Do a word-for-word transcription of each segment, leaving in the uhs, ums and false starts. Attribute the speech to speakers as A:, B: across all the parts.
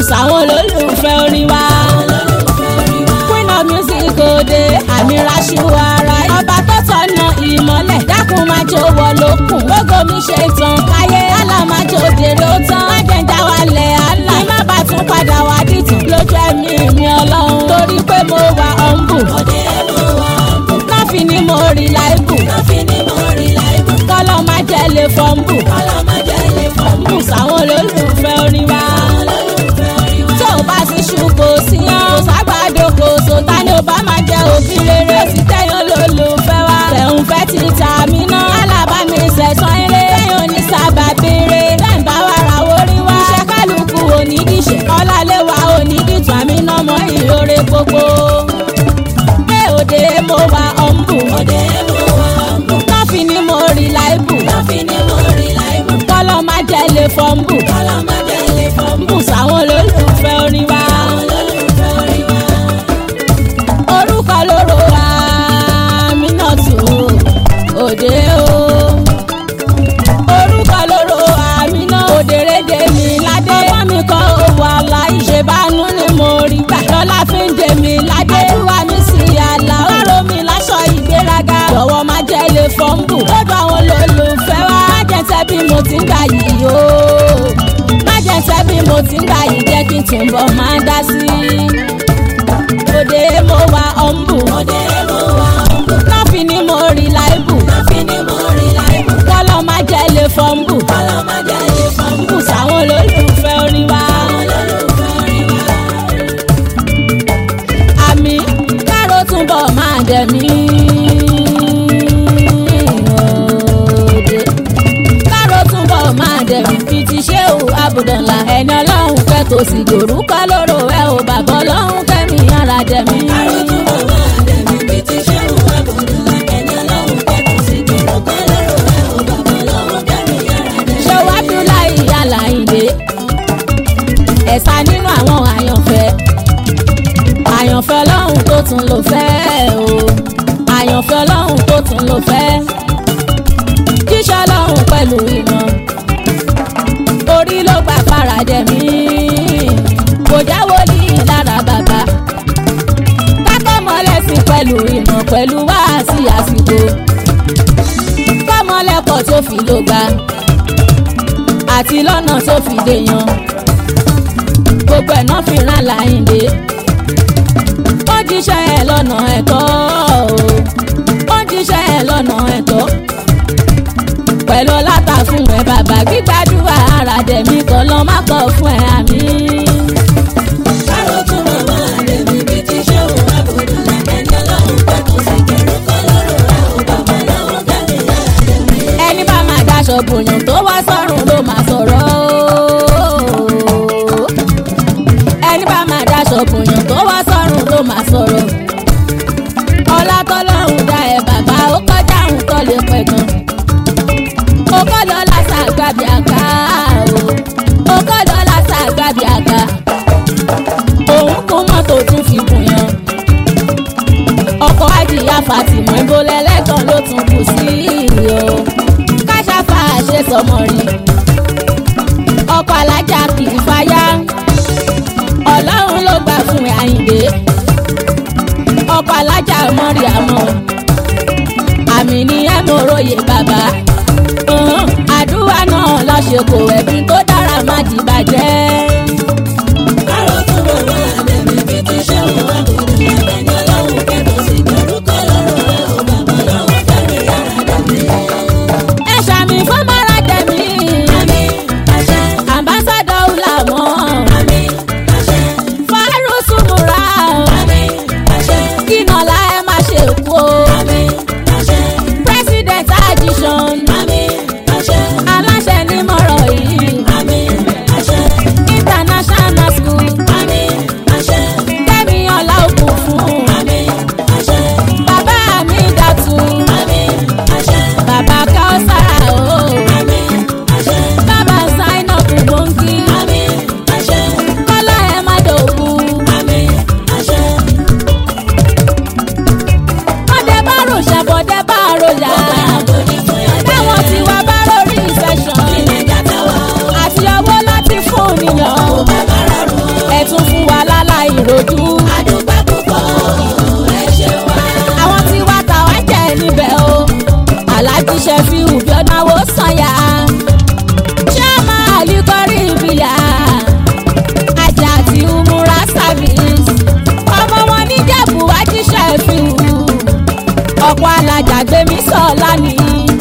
A: sáwọn olólùfẹ́ orin wa. Queen of music òde àmì raṣu ara yìí. Ọba tó tọ̀nà ìmọ́lẹ̀ dákun máa jó wọ lókun. Gbogbo mi ṣe tán káyé àlà máa jó dèrè ó tán. Má jẹ́ ń já wálẹ̀ àlà. Kí má bá tún padà wá dìtàn. Lójú ẹ̀mí mi ọlọ́run. Torí pé mo wà ọ̀nbù.
B: Òde mo wà ọ̀nbù.
A: Nọ́ọ̀fì ni mo rí láìbù.
B: Nọ́ọ̀fì ni mo rí láìbù.
A: Kọ́lọ́ máa jẹ́ lè fọ́nbù.
B: Kọ́lọ́ máa jẹ́ lè fọ́nbù.
A: Sáwọn olólùfẹ́ orin wa. Tó o bá sì ṣùkò sí yan. Kò ságbàdo kò sóta ni ó bá máa jẹ òbí rere. Ó sì tẹ̀yìn olólùfẹ́ wa. Tẹ̀hún fẹ́ ti ta mí ná. Alábàámi ṣẹ̀sán eré. Tẹ̀yìn oníṣàbà béèrè. Tẹ̀yìn bá wa ra orí wa. Iṣẹ́ kálukú onídìṣẹ́. Ọláléwà onídìtú àmì náà mọ ìhòòrè gbogbo. Pé òde mo wà ọ̀nbù.
B: Òde mo wà ọ̀nbù.
A: Nọ́ọ̀fì ni mo rí láìbù.
B: Nọ́ọ̀fì ni mo rí láìbù.
A: Kọ́lọ́ máa jẹ́ lè fọ́nbù.
B: Kọ́lọ́ máa jẹ́ lè fọ́nbù.
A: Sáwọn olólùfẹ́ orin wa.
B: Olólùfẹ́ orin wa.
A: Orúkọ lóró wa Aminatu òde o. Orúkọ lóró Amina òdèrèdè mi ládé. Ọmọ mi kọ́ owó aláì. Ṣèbánú ni mo rí gbà. Lọ́lá fi ń dè mí ládé. Àdúrà mi sí àlá. Ọ̀rọ̀ mi láṣọ ìgbéraga. Jọ̀wọ́ má jẹ́ lè fọ́nbù. Lọ́dọ̀ àwọn olólùfẹ́ wa. Má jẹ́ tẹ́ bí mo ti ń gbà yìí o. Má jẹ́ tẹ́ bí mo ti ń gbà yìí jẹ́ kí n túnbọ̀ máa dá sí i. Òde mo wà ọ̀nbù.
B: Òde mo wà ọ̀nbù.
A: Nọ́ọ̀fì ni mo rí láìbù.
B: Nọ́ọ̀fì ni mo rí láìbù.
A: Kọ́lọ́ máa jẹ́ lè fọ́nbù.
B: Kọ́lọ́ máa jẹ́ lè fọ́nbù.
A: Sáwọn olólùfẹ́ orin wa.
B: Olólùfẹ́ orin wa.
A: Àmì káró túnbọ̀ máa dẹ̀ mí. Òde káró túnbọ̀ máa dẹ̀ mí. Fi ti ṣé o abùdànlá. Ẹni ọlọ́run kẹ́ tó sì dòrúkọ lóró ẹ o bàbá ọlọ́run kẹ́mi ara dẹ̀ mí.
B: Àròtúnbọ̀ máa dẹ̀ mí bí ti ṣe òun àbùdùnlá. Ẹni ọlọ́run kẹ́kọ̀ọ́ sí dòrúkọ lóró ẹ o bàbá ọlọ́run kẹ́mi ara dẹ̀ mí.
A: Ṣé wá Abdullahi Aláìndé ẹ̀sà nínú àwọn àyànfẹ́ àyànfẹ́ ọlọ́run tó tún lò fẹ́ o àyànfẹ́ ọlọ́run tó tún lò fẹ́ jíṣẹ́ ọlọ́run pẹ̀lú ìmọ̀ orí ló gbà faradẹ̀ mí kò jáwó ní lára bàbá kákọ́mọlẹ́sìn pẹ̀lú ìmọ̀ pẹ̀lú wáàsí àsìkò kọ́mọlẹ́kọ̀ tó fi ló gbà àti lọ́nà tó fi dèèyàn gbogbo ẹ̀ náà fi rán Láyìndé ó jíṣẹ́ ẹ̀ lọ́nà ẹ̀tọ́ ó jíṣẹ́ ẹ̀ lọ́nà ẹ̀tọ́ pẹ̀lú ọlátà fún ẹ bàbá gbígbàdúrà ara dẹ̀mí kan lọ́ má kọ́ fún ẹ àmì.
B: Àròtúnbọ̀ máa dẹ̀ mí bí ti ṣe òun àbùdùnlá. Ẹni ọlọ́run kẹ́kọ̀ọ́ sí dòrúkọ lóró ẹ o bàbá ọlọ́run kẹ́mi ara dẹ̀ mí.
A: Ẹni bá máa daṣọ bòyàn tó wá sọ́run ló máa sọ̀rọ̀ ẹni bá máa daṣọ bòyàn tó wá sọ́run ló máa sọ̀rọ̀ ọlá tọ́lọ́run dá ẹ bàbá ó kọjá òun tó lè pẹ̀ gan ó kọ́ lọ́la ṣàgbàbí àká ó kọ́ lọ́la ṣàgbàbí àká òun kún mọ́tò tún fi bùyàn ọkọ̀ ajíyá Fatima ìbólẹ̀ lẹ́gàn ló tún kù sí o káṣáfà ṣe sọmọ rí ọkọ̀ alájà kì í fáyà ọlọ́run ló gbà fún Àyìndé ọkọ̀ alájà mọ́rí àmọ́ àmì ní ẹ̀mọ́ròyè bàbá àdúrà náà lọ́ṣẹ̀kọ̀ ẹ̀bí tó dára má dìbàjẹ́.
B: Àròtúnbọ̀ máa dẹ̀ mí bí ti ṣe òun àbùdùnlá. Ẹni ọlọ́run kẹ́kọ̀ọ́ sí dòrúkọ lóró ẹ o bàbá ọlọ́run kẹ́mi ara dẹ̀ mí.
A: ẹ ṣàmì fún mara dẹ̀mí.
B: Àmín àṣẹ.
A: Ambassador Ulamọ.
B: Àmín àṣẹ.
A: Fárúsù múra.
B: Àmín àṣẹ.
A: Kínọ̀lá ẹ má ṣe kú o.
B: Àmín àṣẹ.
A: President Addition.
B: Àmín àṣẹ.
A: Aláṣẹ ní mọ̀rọ̀ yìí ìrojú.
B: àdúgbò púpọ̀ ẹ ṣe wá.
A: àwọn tí wá ta wá jẹ níbẹ̀ o aláàjì Ṣẹ̀fíù Bíọ́náwó Sànyà ṣáàmà àlìkọ́rí ìbílẹ̀ ajá àti umura service ọmọ wọn níjẹ̀bù wájú Ṣẹ̀fíù ọ̀pọ̀ alájà gbẹ̀mí sọ̀lá ni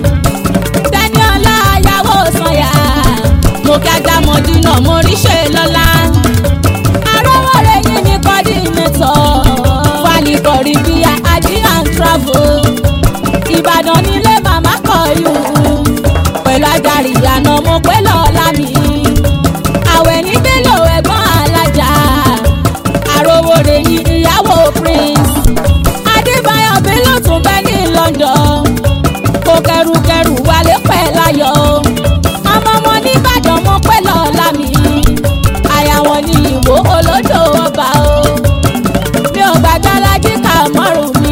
A: Tẹ́níọlá ayáwó Sànyà mo kí ajá mọ̀dínà mo rí ṣe lọ́la arọ́wọ́ rẹ̀ yín ní kọ́dínétọ̀ fàlìkọ̀rí bíi ají and travel Ìbàdàn nílé màmá kọ̀yù pẹ̀lú ajarí ìyànà mo pẹ́ lọ́la mi àwẹ̀ ní Bello ẹ̀gbọ́n alájà àròwò rẹ̀ yín ìyàwó prince Adébáyọ̀ Bello tún bẹ́ ní London kó kẹrùkẹrù wálé pẹ́ láyọ̀ ọmọ wọn nìbàdàn mo pẹ́ lọ́la mi àyà wọn ní Ìwó olódò ọba o mi ò gbàgbé Alájí Kàmọ́rù mi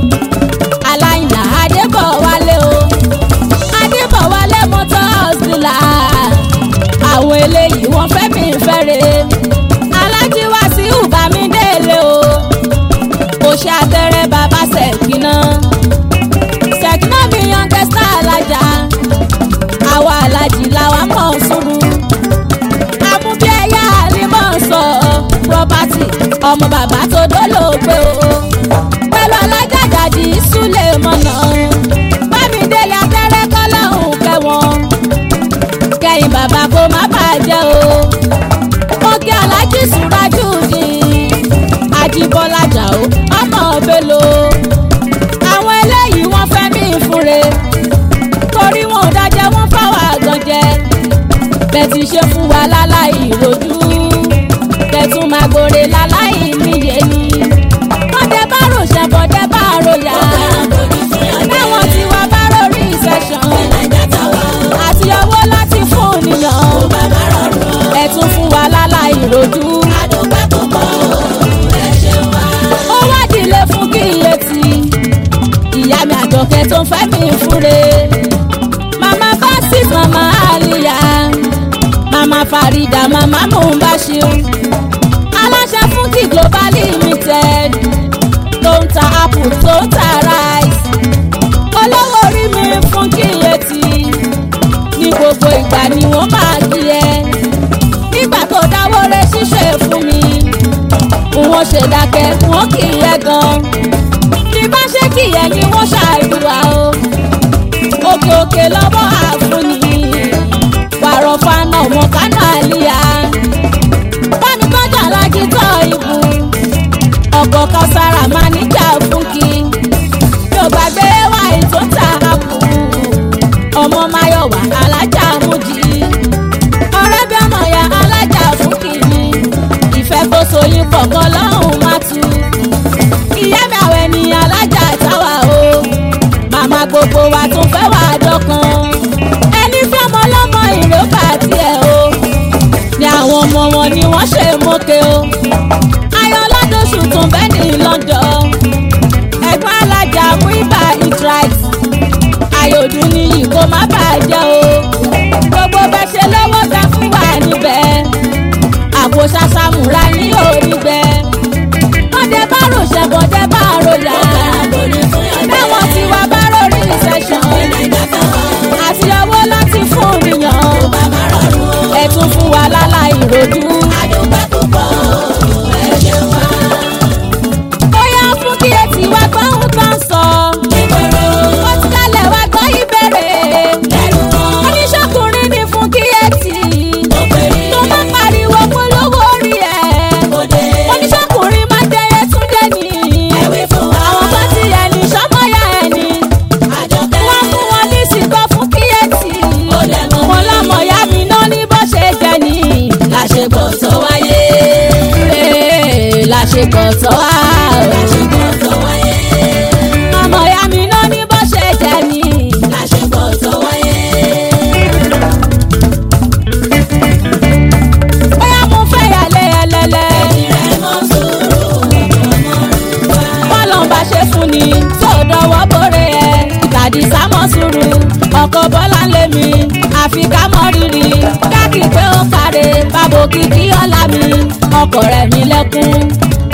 A: Aláìná Adébọ̀wálé o Adébọ̀wálé motors dealer àwọn eléyìí wọ́n fẹ́ mi fẹ́rẹ̀ Alájí Wàsíù Bámidélé o kò ṣe àtẹrẹ bàbá Ṣẹ̀kínà Ṣẹ̀kínà mi yan kẹsà alájà àwa alájì làwa mọ̀ sùúrù amúbíẹ́yà àlímọ̀ sọ property ọmọ bàbá tó dólógbé o pẹ̀lú alájàjàdì Súlẹ̀ mọ̀nà Bámidélé abẹ́rẹ́ kọ́lọ́hún kẹwọn kẹ́yìn bàbá kó má bàjẹ́ o mọ́kí alájí Súrájú ní Àjíbọ́lá Jàó ọmọ Bello àwọn eléyìí wọ́n fẹ́ mí fúnre torí wọn ò dájẹ́ wọ́n fáwọn àgàn jẹ bẹ́ẹ̀ ti ṣe fún wa láláì rojú bẹ́ẹ̀ tún máa gbòòrè láláì níye ni bọ́dẹ bá rò ṣe bọ́dẹ bá rò yá báwọn tí wọ́n bá rórí ìṣẹ̀ṣàn àti owó láti fún nìyàn ẹ̀ tún fún wa láláì rojú.
B: àdúgbò púpọ̀ ẹ ṣe wá.
A: ó wádìílé fún kíyèsí ìyá mi Àjọkẹ́ tó ń fẹ́ mi fúnre màmá Basit màmá Àlìyá màmá Farida màmá Mubashir aláṣẹ fún ti Global Limited tó ń ta apple tó ń ta rice olówó orí mi fún kíyèsí ní gbogbo ìgbà ni wọ́n máa kí ẹ nígbà tó dáwọ́ rẹ̀ ṣíṣe fún mi wọ́n ṣe dákẹ́ wọ́n kì í yẹ gan bí bá ṣe kì í yẹ ni wọ́n ṣàìdùwà o òkè òkè lọ́wọ́ àfúnni wàrọ̀ fana ọmọ kánú àlíyá bámi tọ́jà Alájí Tóyìbù ọ̀pọ̀ Káúsárà máa níjà fúnkì yóò gbàgbé wá ètò ta àpò ọmọ Máyọ̀wá alájà Mújì ọ̀rẹ́ bí ọmọ ya alájà fúnkì ni ìfẹ́ kó soyún pọ̀ kọ́ lọ́hùn má tu ìyá mi àwẹ̀ ni alájà táwa o màmá gbogbo wa tún fẹ́ wà dọ́kan ẹni fẹ́ ọmọ ọlọ́mọ ìrókà tiẹ̀ o ni àwọn ọmọ wọn ni wọ́n ṣe mókè o ayọ̀ládọ́sù tún bẹ́ẹ̀ ní London ẹ̀gbọ́n alájà Muiba Idris ayọ̀dún ní ìkó má bàjẹ́ o gbogbo bẹ́ ṣe lọ́wọ́ bẹ fún wa níbẹ̀ àpò ṣàṣàmùrà ní onígbẹ́ bọ́dẹ bá rò ṣe bọ́dẹ bá rò yá bẹ́wọ̀n tí wà bá rórí ìṣẹ̀ṣàn àti owó láti fún nìyàn ẹ̀ tún fún wa láláì rojú.
B: àdúgbò púpọ̀ ẹ ṣe wá.
A: bóyá fún kí etí wa gbọ́ ohun tó ń sọ ó ti kálẹ̀ wá gbọ́ ìbéèrè oníṣọ́kùnrin ní fún kí etí tó má pariwo polówó orí ẹ̀ oníṣọ́kùnrin má jẹyẹ túndé ní àwọn kan ti ẹni sọmọya ẹni wọ́n fún wọn ní sígbọ́ fún kí etí wọn lọ́mọ ya mi náà ní bó ṣe jẹ ní
B: láṣepọ̀ tó wáyé.
A: láṣepọ̀ tó wá
B: láṣepọ̀ tó wáyé.
A: ọmọ ya mi náà ní bó ṣe jẹ ní.
B: láṣepọ̀ tó wáyé.
A: bóyá mo fẹ́ yàlẹ́ ẹlẹ́lẹ́
B: ìrẹ́ mọ́ sùúrù ọmọ rúwa.
A: wọ́n lọ́n bá ṣe fún ni tó dọwọ́ bórè ẹ̀ ìtàdí sámọ́ sùúrù ọkọ̀ Bọ́lá ń lé mi àfi ká mọ́ rírì káàkiri pé ó kárẹ̀ bàbá òkìkí ọ̀la mi ọkọ̀ rẹ̀ mi lẹ́kún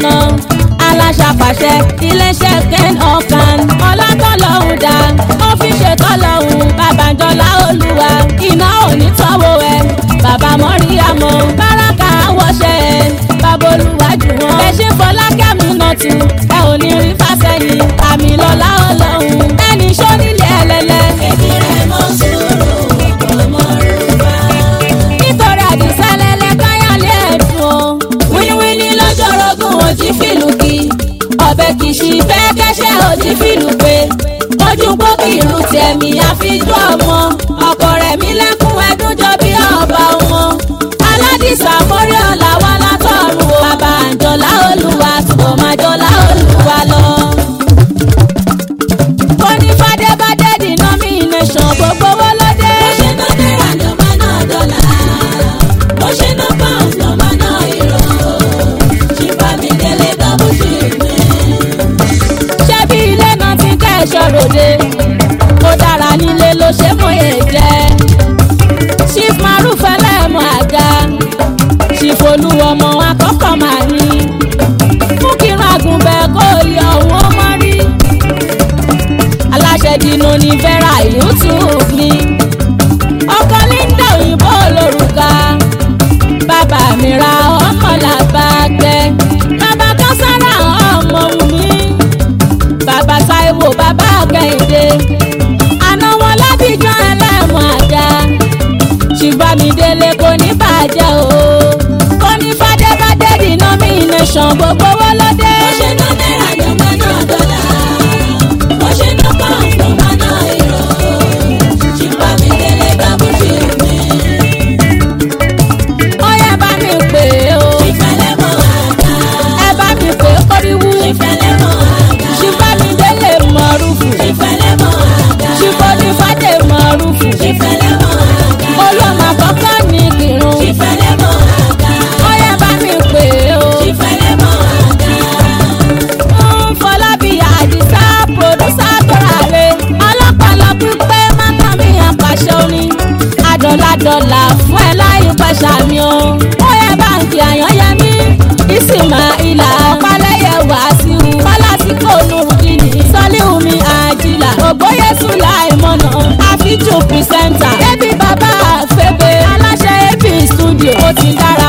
A: mọ̀nàmọ́ná aláṣàpàṣẹ iléeṣẹ́ ken ọ̀kan ọlátọ́lọ́hún dá ó fi ṣètọ́lọ́hún babàjọ́lá olúwa iná òní tọ́wọ́ ẹ bàbá mọ́ríyàmọ́ báràkà wọ́ṣẹ́ ẹ bàbá olúwa jù wọ́n ẹ ṣe fọlákẹ́mi náà tù ẹ ò ní rí fásẹ́yìn àmì lọ́lá ọlọ́hún ẹni ṣó nílé ẹlẹ́lẹ́.
B: èmi rẹ̀ mọ́ sùúrù ọmọ rúbà.
A: nítorí àdìsẹ́lẹ́lẹ́ káyọ̀lé ẹ̀dùn o wíníwíní lọ́jọ́ rogún òjì fìlù kì ọbẹ̀ kì í ṣí fẹ́ kẹ́sẹ́ òjì fìlù pé ojú pókì ìlú tẹ̀mí àfijú ọmọ ọkọ rẹ̀ mí lẹ́kún ẹdún jọ bí ọba wọn aládìsá mórí ọ̀la wá látọ̀run o bàbá àjọlá olúwa túbọ̀ máa jọlá olúwa lọ. onífàdébàdé denomination gbogbo owó lóde.
B: bó ṣe ná náírà ló máa ná dọ́là bó ṣe ná pound ló máa ná euro ṣìbámidélé bábú ṣe gbé.
A: ṣé bí ilé náà ti kẹ́ ẹ̀ṣọ́ ròde ó dára nílé ló ṣe mú èjẹ́ chief maruf ẹlẹ́mu àga chief olúwọmọ akọ́kọ́ máa ní fún kírun àgùnbẹ́ kó yọ òun ọmọ rí aláṣẹ dínú ní vera youtube ní ọkọ linda òyìnbó olórúkà bàbá mi ra ọmọ làbàgbẹ bàbá kására ọmọ wùmí bàbá Táíwò bàbá Kẹ́hìndé àná wọn lábìjọ ẹlẹ́mu àga ṣìbámidélé kò ní bàjẹ́ o kò ní fàdébàdé denomination gbogbo owó lóde.
B: bó ṣe ná náírà ló máa ná dọ́là bó ṣe ná pound ló máa ná euro ṣìbámidélé bábú ṣe gbé.
A: ó yẹ bá mi pè é o
B: ìfẹ́lẹ́ mọ́ àga
A: ẹ bá mi pè é kóríwú
B: ìfẹ́lẹ́ mọ́ àga
A: ṣìbámidélé mọ̀rúfù
B: ìfẹ́lẹ́ mọ́ àga
A: ṣìbónífàdé mọ̀rúfù
B: ìfẹ́lẹ́ mọ́ àga
A: olóòmà kọ́kọ́ ní kírun
B: ìfẹ́lẹ́ mọ́ àga
A: ó yẹ bá mi pè é o
B: ìfẹ́lẹ́ mọ́ àga.
A: ń fọlábí àdìsá pòdúsà tọ́ra rẹ̀ ọlọ́pàá pípé mákàmí àpàṣẹ orin adọ́ládọ́là fún ẹ láì pàṣà mi o ó yẹ báńkì àyànyẹmí ìsìnmá ìlà ọ̀pálẹ́yẹ wàásù pálásìkò nùrùdìní sọ́líhùnmi àjìlá ògbóyèsù láìmọ̀nà àfíjù pìrìsẹ́ńtà ẹbí bàbá àfẹ́bẹ́ aláṣẹ ẹbí stúdíò ó ti dára.